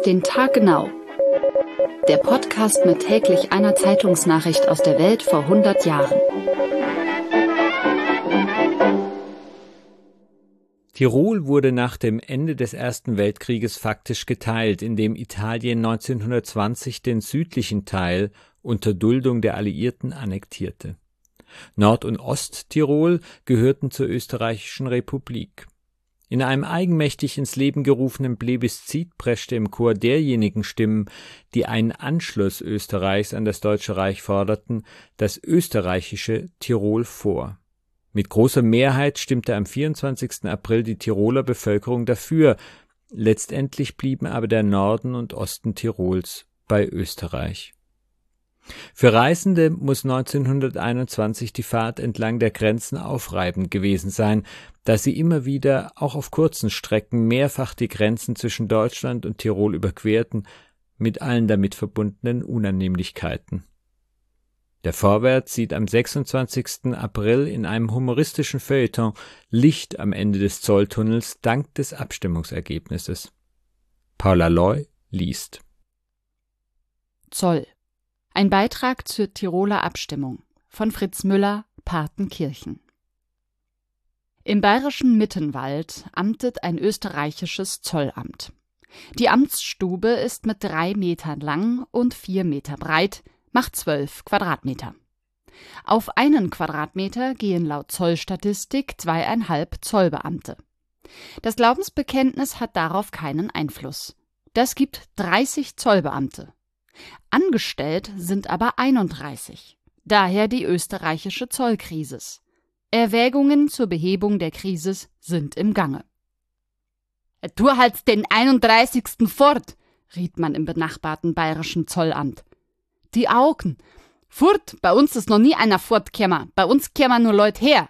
Auf den Tag genau. Der Podcast mit täglich einer Zeitungsnachricht aus der Welt vor 100 Jahren. Tirol wurde nach dem Ende des Ersten Weltkrieges faktisch geteilt, indem Italien 1920 den südlichen Teil unter Duldung der Alliierten annektierte. Nord- und Osttirol gehörten zur Österreichischen Republik. In einem eigenmächtig ins Leben gerufenen Plebiszit preschte im Chor derjenigen Stimmen, die einen Anschluss Österreichs an das Deutsche Reich forderten, das österreichische Tirol vor. Mit großer Mehrheit stimmte am 24. April die Tiroler Bevölkerung dafür. Letztendlich blieben aber der Norden und Osten Tirols bei Österreich. Für Reisende muss 1921 die Fahrt entlang der Grenzen aufreibend gewesen sein, da sie immer wieder, auch auf kurzen Strecken, mehrfach die Grenzen zwischen Deutschland und Tirol überquerten, mit allen damit verbundenen Unannehmlichkeiten. Der Vorwärts sieht am 26. April in einem humoristischen Feuilleton Licht am Ende des Zolltunnels dank des Abstimmungsergebnisses. Paula Loy liest. Zoll. Ein Beitrag zur Tiroler Abstimmung von Fritz Müller, Partenkirchen. Im bayerischen Mittenwald amtet ein österreichisches Zollamt. Die Amtsstube ist mit 3 Metern lang und 4 Meter breit, macht 12 Quadratmeter. Auf einen Quadratmeter gehen laut Zollstatistik 2,5 Zollbeamte. Das Glaubensbekenntnis hat darauf keinen Einfluss. Das gibt 30 Zollbeamte. Angestellt sind aber 31. Daher die österreichische Zollkrise. Erwägungen zur Behebung der Krise sind im Gange. »Tu halt den 31. fort«, riet man im benachbarten bayerischen Zollamt. »Die Augen. Furt, bei uns ist noch nie einer fortgekommen. Bei uns kämen nur Leute her.«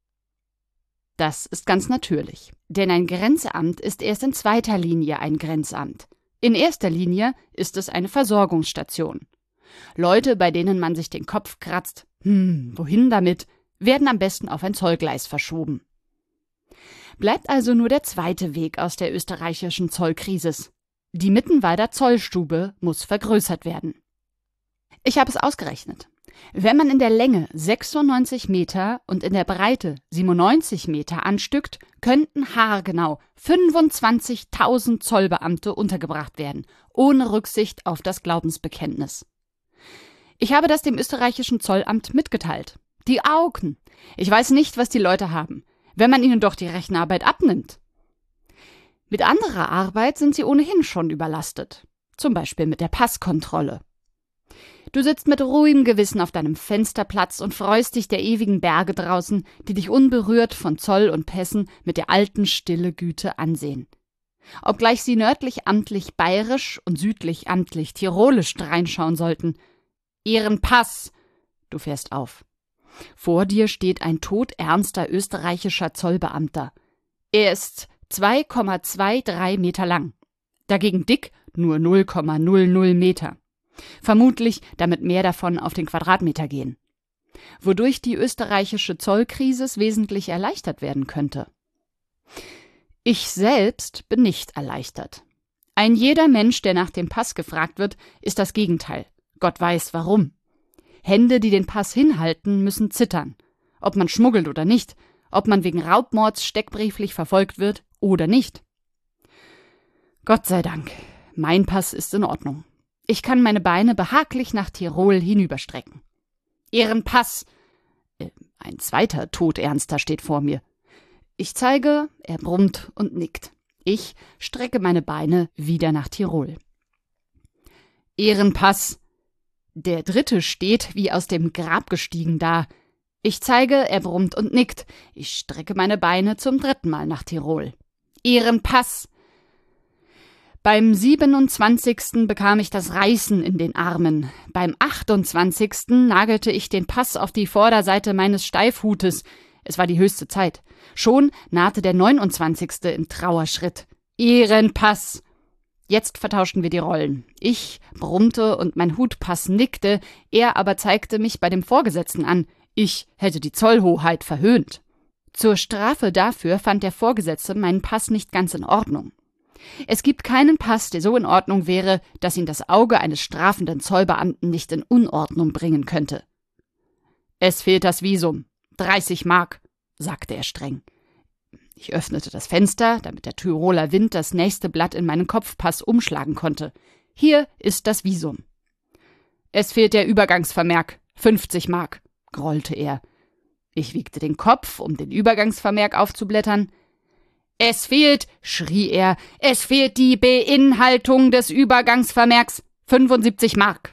Das ist ganz natürlich, denn ein Grenzamt ist erst in zweiter Linie ein Grenzamt. In erster Linie ist es eine Versorgungsstation. Leute, bei denen man sich den Kopf kratzt, wohin damit, werden am besten auf ein Zollgleis verschoben. Bleibt also nur der zweite Weg aus der österreichischen Zollkrise. Die Mittenwalder Zollstube muss vergrößert werden. Ich habe es ausgerechnet. Wenn man in der Länge 96 Meter und in der Breite 97 Meter anstückt, könnten haargenau 25.000 Zollbeamte untergebracht werden, ohne Rücksicht auf das Glaubensbekenntnis. Ich habe das dem österreichischen Zollamt mitgeteilt. Die Augen. Ich weiß nicht, was die Leute haben, wenn man ihnen doch die Rechenarbeit abnimmt. Mit anderer Arbeit sind sie ohnehin schon überlastet. Zum Beispiel mit der Passkontrolle. Du sitzt mit ruhigem Gewissen auf deinem Fensterplatz und freust dich der ewigen Berge draußen, die dich unberührt von Zoll und Pässen mit der alten stille Güte ansehen. Obgleich sie nördlich amtlich bayerisch und südlich amtlich tirolisch reinschauen sollten. Ehrenpass! Du fährst auf. Vor dir steht ein todernster österreichischer Zollbeamter. Er ist 2,23 Meter lang. Dagegen dick nur 0,00 Meter. Vermutlich, damit mehr davon auf den Quadratmeter gehen. Wodurch die österreichische Zollkrise wesentlich erleichtert werden könnte. Ich selbst bin nicht erleichtert. Ein jeder Mensch, der nach dem Pass gefragt wird, ist das Gegenteil. Gott weiß warum. Hände, die den Pass hinhalten, müssen zittern. Ob man schmuggelt oder nicht, ob man wegen Raubmords steckbrieflich verfolgt wird oder nicht. Gott sei Dank, mein Pass ist in Ordnung. Ich kann meine Beine behaglich nach Tirol hinüberstrecken. Ehrenpass! Ein zweiter Todernster steht vor mir. Ich zeige, er brummt und nickt. Ich strecke meine Beine wieder nach Tirol. Ehrenpass! Der dritte steht wie aus dem Grab gestiegen da. Ich zeige, er brummt und nickt. Ich strecke meine Beine zum 3. Mal nach Tirol. Ehrenpass! Beim 27. bekam ich das Reißen in den Armen. Beim 28. nagelte ich den Pass auf die Vorderseite meines Steifhutes. Es war die höchste Zeit. Schon nahte der 29. im Trauerschritt. Ehrenpass! Jetzt vertauschten wir die Rollen. Ich brummte und mein Hutpass nickte, er aber zeigte mich bei dem Vorgesetzten an. Ich hätte die Zollhoheit verhöhnt. Zur Strafe dafür fand der Vorgesetzte meinen Pass nicht ganz in Ordnung. Es gibt keinen Pass, der so in Ordnung wäre, dass ihn das Auge eines strafenden Zollbeamten nicht in Unordnung bringen könnte. »Es fehlt das Visum. 30 Mark«, sagte er streng. Ich öffnete das Fenster, damit der Tiroler Wind das nächste Blatt in meinen Kopfpass umschlagen konnte. »Hier ist das Visum.« »Es fehlt der Übergangsvermerk. 50 Mark«, grollte er. Ich wiegte den Kopf, um den Übergangsvermerk aufzublättern. »Es fehlt«, schrie er, »es fehlt die Beinhaltung des Übergangsvermerks. 75 Mark.«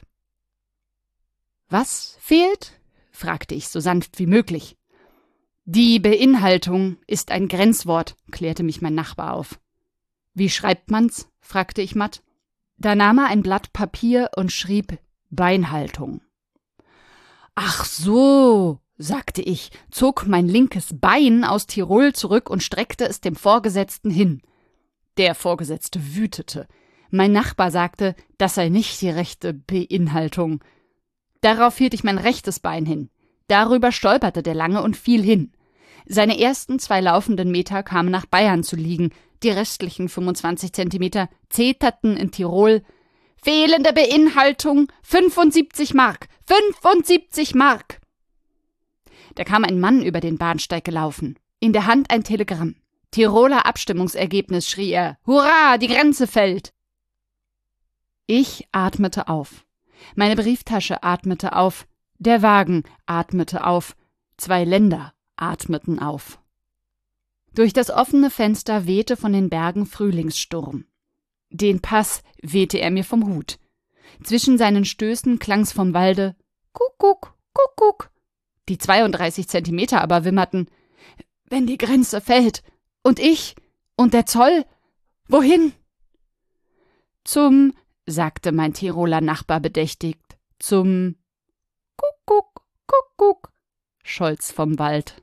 »Was fehlt?« fragte ich so sanft wie möglich. »Die Beinhaltung ist ein Grenzwort«, klärte mich mein Nachbar auf. »Wie schreibt man's?« fragte ich matt. Da nahm er ein Blatt Papier und schrieb Beinhaltung. »Ach so«, sagte ich, zog mein linkes Bein aus Tirol zurück und streckte es dem Vorgesetzten hin. Der Vorgesetzte wütete. Mein Nachbar sagte, das sei nicht die rechte Beinhaltung. Darauf hielt ich mein rechtes Bein hin. Darüber stolperte der Lange und fiel hin. Seine ersten 2 laufenden Meter kamen nach Bayern zu liegen. Die restlichen 25 Zentimeter zeterten in Tirol. »Fehlende Beinhaltung, 75 Mark! 75 Mark!« Da kam ein Mann über den Bahnsteig gelaufen. In der Hand ein Telegramm. »Tiroler Abstimmungsergebnis«, schrie er. »Hurra, die Grenze fällt!« Ich atmete auf. Meine Brieftasche atmete auf. Der Wagen atmete auf. 2 Länder atmeten auf. Durch das offene Fenster wehte von den Bergen Frühlingssturm. Den Pass wehte er mir vom Hut. Zwischen seinen Stößen klang's vom Walde »Kuckuck, Kuckuck«. Die 32 Zentimeter aber wimmerten. »Wenn die Grenze fällt. Und ich? Und der Zoll? Wohin?« »Zum«, sagte mein Tiroler Nachbar bedächtigt, »zum Kuckuck, Kuckuck«, scholl's vom Wald.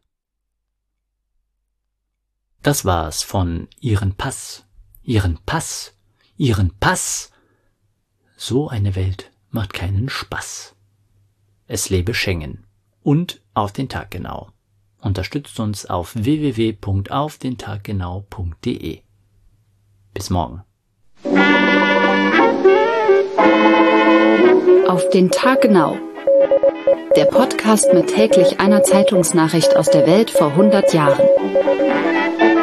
Das war's von Ihren Pass, Ihren Pass, Ihren Pass. So eine Welt macht keinen Spaß. Es lebe Schengen. Und auf den Tag genau. Unterstützt uns auf www.aufdentaggenau.de. Bis morgen. Auf den Tag genau. Der Podcast mit täglich einer Zeitungsnachricht aus der Welt vor 100 Jahren.